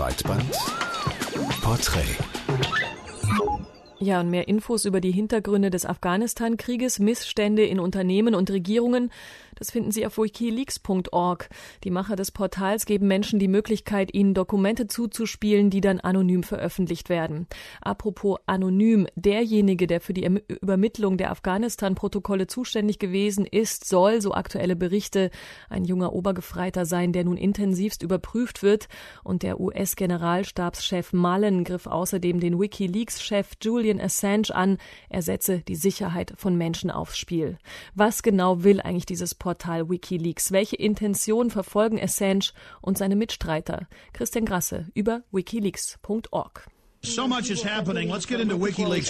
Breitband Porträt. Ja, und mehr Infos über die Hintergründe des Afghanistan-Krieges, Missstände in Unternehmen und Regierungen, das finden Sie auf wikileaks.org. Die Macher des Portals geben Menschen die Möglichkeit, ihnen Dokumente zuzuspielen, die dann anonym veröffentlicht werden. Apropos anonym, derjenige, der für die Übermittlung der Afghanistan-Protokolle zuständig gewesen ist, soll, so aktuelle Berichte, ein junger Obergefreiter sein, der nun intensivst überprüft wird. Und der US-Generalstabschef Mullen griff außerdem den Wikileaks-Chef Julian Assange an, er setze die Sicherheit von Menschen aufs Spiel. Was genau will eigentlich dieses Portal Wikileaks? Welche Intention verfolgen Assange und seine Mitstreiter? Christian Grasse über wikileaks.org. So much is happening. Let's get into WikiLeaks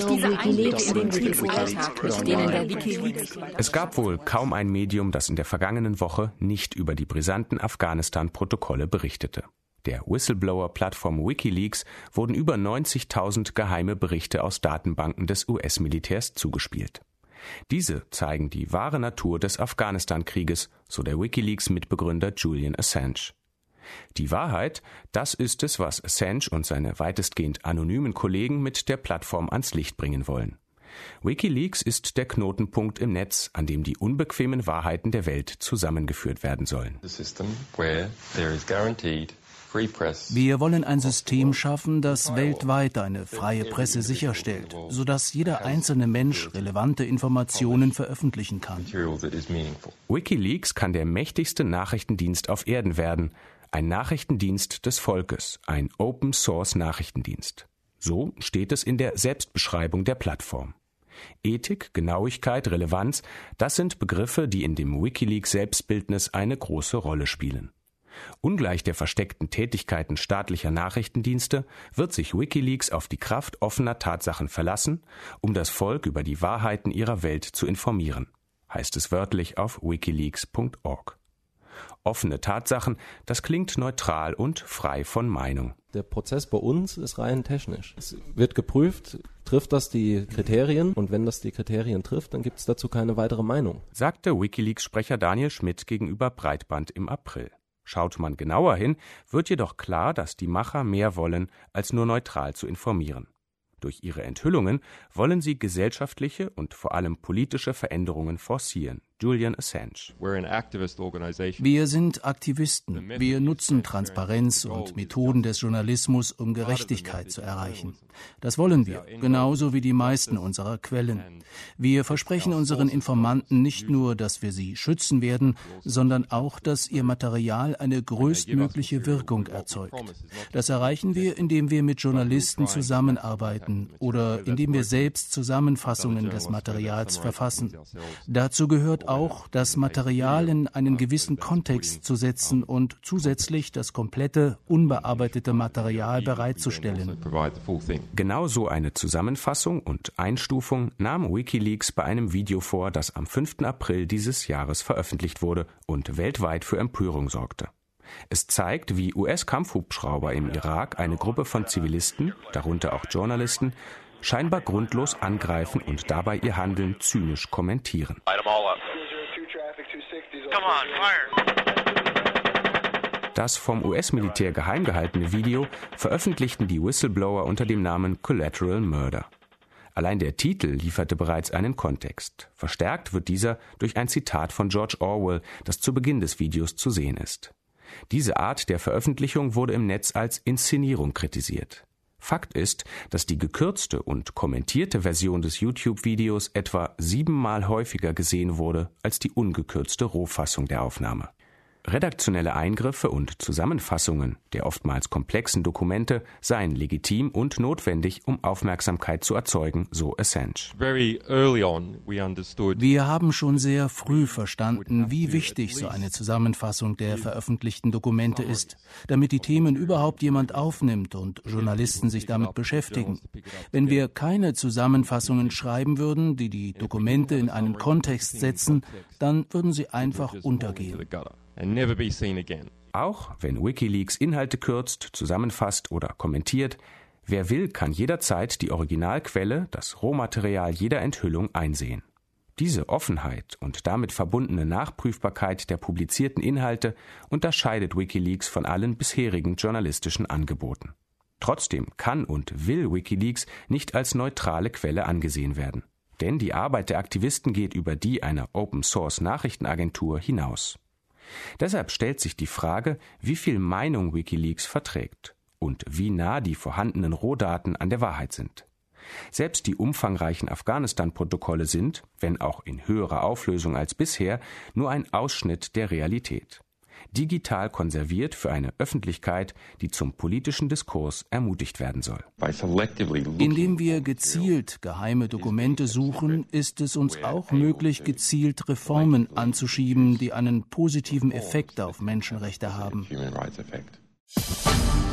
first. Es gab wohl kaum ein Medium, das in der vergangenen Woche nicht über die brisanten Afghanistan-Protokolle berichtete. Der Whistleblower-Plattform WikiLeaks wurden über 90.000 geheime Berichte aus Datenbanken des US-Militärs zugespielt. Diese zeigen die wahre Natur des Afghanistan-Krieges, so der WikiLeaks-Mitbegründer Julian Assange. Die Wahrheit, das ist es, was Assange und seine weitestgehend anonymen Kollegen mit der Plattform ans Licht bringen wollen. WikiLeaks ist der Knotenpunkt im Netz, an dem die unbequemen Wahrheiten der Welt zusammengeführt werden sollen. Wir wollen ein System schaffen, das weltweit eine freie Presse sicherstellt, sodass jeder einzelne Mensch relevante Informationen veröffentlichen kann. WikiLeaks kann der mächtigste Nachrichtendienst auf Erden werden, ein Nachrichtendienst des Volkes, ein Open-Source-Nachrichtendienst. So steht es in der Selbstbeschreibung der Plattform. Ethik, Genauigkeit, Relevanz, das sind Begriffe, die in dem WikiLeaks-Selbstbildnis eine große Rolle spielen. Ungleich der versteckten Tätigkeiten staatlicher Nachrichtendienste wird sich WikiLeaks auf die Kraft offener Tatsachen verlassen, um das Volk über die Wahrheiten ihrer Welt zu informieren, heißt es wörtlich auf wikileaks.org. Offene Tatsachen, das klingt neutral und frei von Meinung. Der Prozess bei uns ist rein technisch. Es wird geprüft, trifft das die Kriterien? Und wenn das die Kriterien trifft, dann gibt es dazu keine weitere Meinung, sagte WikiLeaks-Sprecher Daniel Schmidt gegenüber Breitband im April. Schaut man genauer hin, wird jedoch klar, dass die Macher mehr wollen, als nur neutral zu informieren. Durch ihre Enthüllungen wollen sie gesellschaftliche und vor allem politische Veränderungen forcieren. Julian Assange. Wir sind Aktivisten. Wir nutzen Transparenz und Methoden des Journalismus, um Gerechtigkeit zu erreichen. Das wollen wir, genauso wie die meisten unserer Quellen. Wir versprechen unseren Informanten nicht nur, dass wir sie schützen werden, sondern auch, dass ihr Material eine größtmögliche Wirkung erzeugt. Das erreichen wir, indem wir mit Journalisten zusammenarbeiten oder indem wir selbst Zusammenfassungen des Materials verfassen. Dazu gehört auch, das Material in einen gewissen Kontext zu setzen und zusätzlich das komplette, unbearbeitete Material bereitzustellen. Genau so eine Zusammenfassung und Einstufung nahm WikiLeaks bei einem Video vor, das am 5. April dieses Jahres veröffentlicht wurde und weltweit für Empörung sorgte. Es zeigt, wie US-Kampfhubschrauber im Irak eine Gruppe von Zivilisten, darunter auch Journalisten, scheinbar grundlos angreifen und dabei ihr Handeln zynisch kommentieren. Das vom US-Militär geheim gehaltene Video veröffentlichten die Whistleblower unter dem Namen Collateral Murder. Allein der Titel lieferte bereits einen Kontext. Verstärkt wird dieser durch ein Zitat von George Orwell, das zu Beginn des Videos zu sehen ist. Diese Art der Veröffentlichung wurde im Netz als Inszenierung kritisiert. Fakt ist, dass die gekürzte und kommentierte Version des YouTube-Videos etwa 7-mal häufiger gesehen wurde als die ungekürzte Rohfassung der Aufnahme. Redaktionelle Eingriffe und Zusammenfassungen der oftmals komplexen Dokumente seien legitim und notwendig, um Aufmerksamkeit zu erzeugen, so Assange. Wir haben schon sehr früh verstanden, wie wichtig so eine Zusammenfassung der veröffentlichten Dokumente ist, damit die Themen überhaupt jemand aufnimmt und Journalisten sich damit beschäftigen. Wenn wir keine Zusammenfassungen schreiben würden, die die Dokumente in einen Kontext setzen, dann würden sie einfach untergehen. Auch wenn WikiLeaks Inhalte kürzt, zusammenfasst oder kommentiert, wer will, kann jederzeit die Originalquelle, das Rohmaterial jeder Enthüllung einsehen. Diese Offenheit und damit verbundene Nachprüfbarkeit der publizierten Inhalte unterscheidet WikiLeaks von allen bisherigen journalistischen Angeboten. Trotzdem kann und will WikiLeaks nicht als neutrale Quelle angesehen werden. Denn die Arbeit der Aktivisten geht über die einer Open-Source-Nachrichtenagentur hinaus. Deshalb stellt sich die Frage, wie viel Meinung WikiLeaks verträgt und wie nah die vorhandenen Rohdaten an der Wahrheit sind. Selbst die umfangreichen Afghanistan-Protokolle sind, wenn auch in höherer Auflösung als bisher, nur ein Ausschnitt der Realität. Digital konserviert für eine Öffentlichkeit, die zum politischen Diskurs ermutigt werden soll. Indem wir gezielt geheime Dokumente suchen, ist es uns auch möglich, gezielt Reformen anzuschieben, die einen positiven Effekt auf Menschenrechte haben.